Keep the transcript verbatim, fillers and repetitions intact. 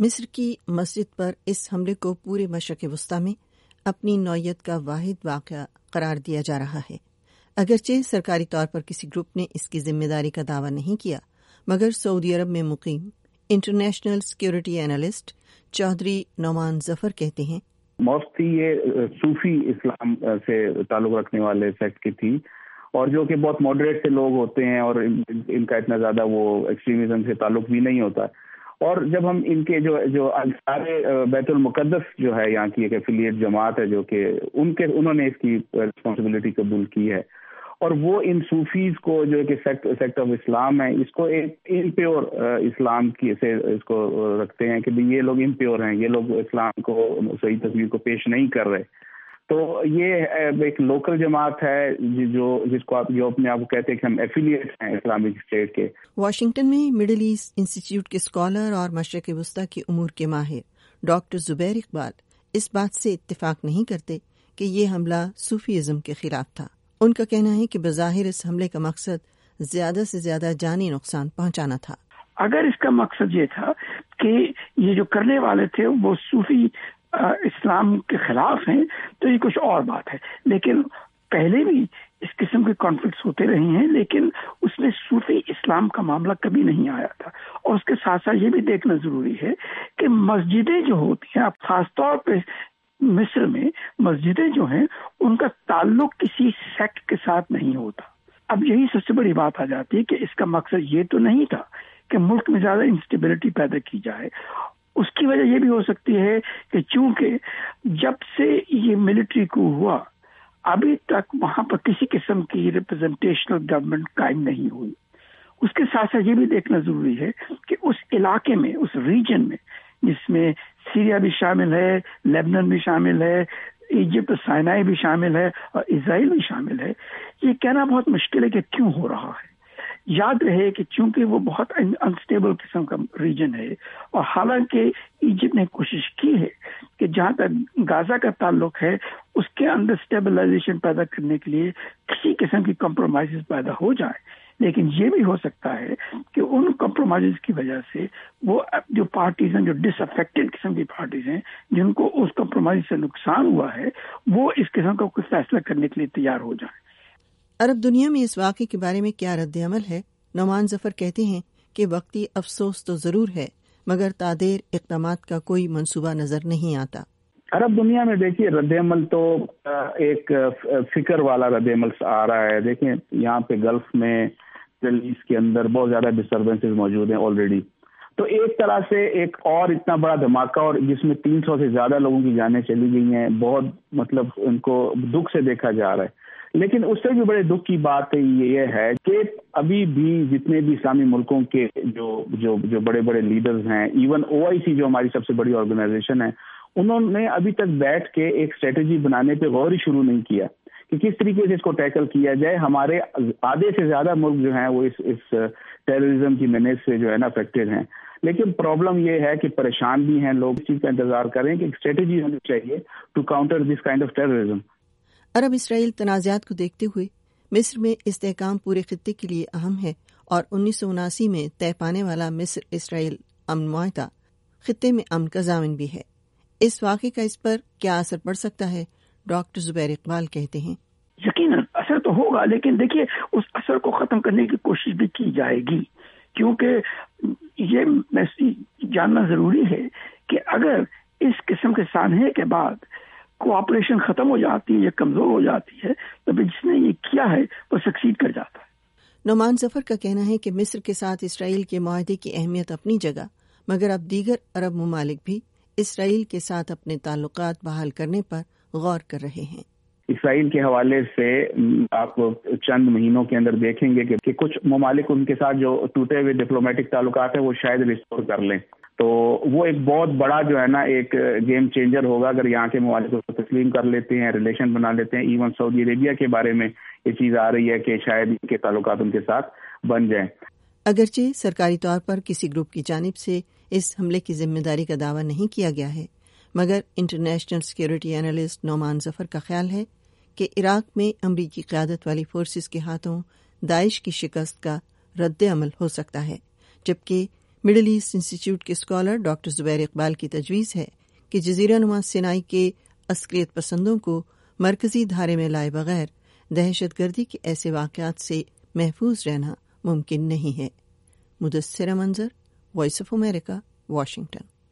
مصر کی مسجد پر اس حملے کو پورے مشرق وسطی میں اپنی نوعیت کا واحد واقعہ قرار دیا جا رہا ہے۔ اگرچہ سرکاری طور پر کسی گروپ نے اس کی ذمہ داری کا دعویٰ نہیں کیا، مگر سعودی عرب میں مقیم international security analyst Chaudhry Noman Zafar کہتے ہیں، موسٹلی یہ صوفی اسلام سے تعلق رکھنے والے سیکٹ کی تھی، اور جو کہ بہت ماڈریٹ سے لوگ ہوتے ہیں اور ان کا اتنا زیادہ وہ ایکسٹریمزم سے تعلق بھی نہیں ہوتا۔ اور جب ہم ان کے جو جو انصار بیت المقدس جو ہے یہاں کی ایک ایفیلیٹ جماعت ہے، جو کہ ان کے انہوں نے اس کی رسپانسبلٹی قبول کی ہے، اور وہ ان صوفیز کو جو کہ سیکٹ سیکٹ آف اسلام ہے، اس کو ایک امپیور اسلام کی سے اس کو رکھتے ہیں کہ یہ لوگ امپیور ہیں، یہ لوگ اسلام کو صحیح تصویر کو پیش نہیں کر رہے۔ تو یہ ایک لوکل جماعت ہے جو جس کو آپ جو اپنے آپ کو کہتے ہیں کہ ہم ایفیلیٹ ہیں اسلامک اسٹیٹ کے۔ واشنگٹن میں مڈل ایسٹ انسٹیٹیوٹ کے اسکالر اور مشرق وسطی کے امور کے ماہر ڈاکٹر زبیر اقبال اس بات سے اتفاق نہیں کرتے کہ یہ حملہ صوفیزم کے خلاف تھا۔ ان کا کہنا ہے کہ بظاہر اس حملے کا مقصد زیادہ سے زیادہ جانی نقصان پہنچانا تھا۔ اگر اس کا مقصد یہ تھا کہ یہ جو کرنے والے تھے وہ صوفی اسلام کے خلاف ہیں تو یہ کچھ اور بات ہے، لیکن پہلے بھی اس قسم کے کانفلکٹس ہوتے رہے ہیں، لیکن اس میں صوفی اسلام کا معاملہ کبھی نہیں آیا تھا۔ اور اس کے ساتھ ساتھ یہ بھی دیکھنا ضروری ہے کہ مسجدیں جو ہوتی ہیں، خاص طور پہ مصر میں مسجدیں جو ہیں ان کا تعلق کسی سیکٹ کے ساتھ نہیں ہوتا۔ اب یہی سب سے بڑی بات آ جاتی ہے کہ اس کا مقصد یہ تو نہیں تھا کہ ملک میں زیادہ انسٹیبلٹی پیدا کی جائے۔ اس کی وجہ یہ بھی ہو سکتی ہے کہ چونکہ جب سے یہ ملٹری کو ہوا ابھی تک وہاں پر کسی قسم کی ریپرزنٹیشنل گورنمنٹ قائم نہیں ہوئی۔ اس کے ساتھ ساتھ یہ بھی دیکھنا ضروری ہے کہ اس علاقے میں، اس ریجن میں، جس میں سیریا بھی شامل ہے، لیبنان بھی شامل ہے، ایجپٹ سائنائی بھی شامل ہے اور اسرائیل بھی شامل ہے، یہ کہنا بہت مشکل ہے کہ کیوں ہو رہا ہے۔ یاد رہے کہ چونکہ وہ بہت انسٹیبل قسم کا ریجن ہے، اور حالانکہ ایجپٹ نے کوشش کی ہے کہ جہاں تک غازہ کا تعلق ہے اس کے اندر اسٹیبلائزیشن پیدا کرنے کے لیے کسی قسم کی کمپرومائز پیدا ہو جائے، لیکن یہ بھی ہو سکتا ہے کہ ان کمپرومائز کی وجہ سے وہ جو پارٹیز ہیں، جو ڈس افیکٹڈ قسم کی پارٹیز ہیں، جن کو اس کمپرومائز سے نقصان ہوا ہے، وہ اس قسم کا کوئی فیصلہ کرنے کے لیے تیار ہو جائیں۔ عرب دنیا میں اس واقعے کے بارے میں کیا رد عمل ہے؟ نعمان ظفر کہتے ہیں کہ وقتی افسوس تو ضرور ہے، مگر تادیر اقدامات کا کوئی منصوبہ نظر نہیں آتا۔ عرب دنیا میں دیکھیے رد عمل تو ایک فکر والا رد عمل آ رہا ہے۔ دیکھیں یہاں پہ گلف میں مڈل ایسٹ کے اندر بہت زیادہ ڈسٹربنسز موجود ہیں آلریڈی، تو ایک طرح سے ایک اور اتنا بڑا دھماکہ، اور جس میں تین سو سے زیادہ لوگوں کی جانیں چلی گئی ہیں، بہت مطلب ان کو دکھ سے دیکھا جا رہا ہے۔ لیکن اس سے بھی بڑے دکھ کی بات یہ ہے کہ ابھی بھی جتنے بھی اسلامی ملکوں کے جو جو جو بڑے بڑے لیڈرز ہیں، ایون او آئی سی جو ہماری سب سے بڑی آرگنائزیشن ہے، انہوں نے ابھی تک بیٹھ کے ایک اسٹریٹجی بنانے پہ غور ہی شروع نہیں کیا کہ کس طریقے سے اس کو ٹیکل کیا جائے۔ ہمارے آدھے سے زیادہ ملک جو ہیں وہ اس اس ٹیررزم کی مینیج سے جو ہے نا افیکٹڈ ہیں، لیکن پرابلم یہ ہے کہ پریشان بھی ہیں لوگ، اس چیز کا انتظار کریں کہ ایک اسٹریٹجی ہونی چاہیے to counter this kind of terrorism. عرب اسرائیل تنازعات کو دیکھتے ہوئے مصر میں استحکام پورے خطے کے لیے اہم ہے، اور انیس سو اناسی میں طے پانے والا مصر اسرائیل امن معاہدہ خطے میں امن کا ضامن بھی ہے۔ اس واقعے کا اس پر کیا اثر پڑ سکتا ہے؟ ڈاکٹر زبیر اقبال کہتے ہیں، یقیناً اثر تو ہوگا، لیکن دیکھیے اس اثر کو ختم کرنے کی کوشش بھی کی جائے گی، کیونکہ یہ جاننا ضروری ہے کہ اگر اس قسم کے سانحے کے بعد کوآپریشن ختم ہو جاتی ہے یا کمزور ہو جاتی ہے تو جس نے یہ کیا ہے وہ سکسیڈ کر جاتا ہے۔ نعمان ظفر کا کہنا ہے کہ مصر کے ساتھ اسرائیل کے معاہدے کی اہمیت اپنی جگہ، مگر اب دیگر عرب ممالک بھی اسرائیل کے ساتھ اپنے تعلقات بحال کرنے پر غور کر رہے ہیں۔ اسرائیل کے حوالے سے آپ چند مہینوں کے اندر دیکھیں گے کہ کچھ ممالک ان کے ساتھ جو ٹوٹے ہوئے ڈپلومیٹک تعلقات ہیں وہ شاید ریسٹور کر لیں، تو وہ ایک بہت بڑا جو ہے نا ایک گیم چینجر ہوگا اگر یہاں کے ممالک کو تسلیم کر لیتے ہیں، ریلیشن بنا لیتے ہیں۔ ایون سعودی عربیہ کے بارے میں یہ چیز آ رہی ہے کہ شاید ان کے تعلقات ان کے ساتھ بن جائیں۔ اگرچہ سرکاری طور پر کسی گروپ کی جانب سے اس حملے کی ذمہ داری کا دعویٰ نہیں کیا گیا ہے، مگر international security analyst Noman Zafar کا خیال ہے کہ عراق میں امریکی قیادت والی فورسز کے ہاتھوں داعش کی شکست کا رد عمل ہو سکتا ہے، جبکہ مڈل ایسٹ انسٹیٹیوٹ کے اسکالر ڈاکٹر زبیر اقبال کی تجویز ہے کہ جزیرہ نما سینائی کے عسکریت پسندوں کو مرکزی دھارے میں لائے بغیر دہشت گردی کے ایسے واقعات سے محفوظ رہنا ممکن نہیں ہے۔ مدثرہ منظر، وائس آف امریکہ، واشنگٹن۔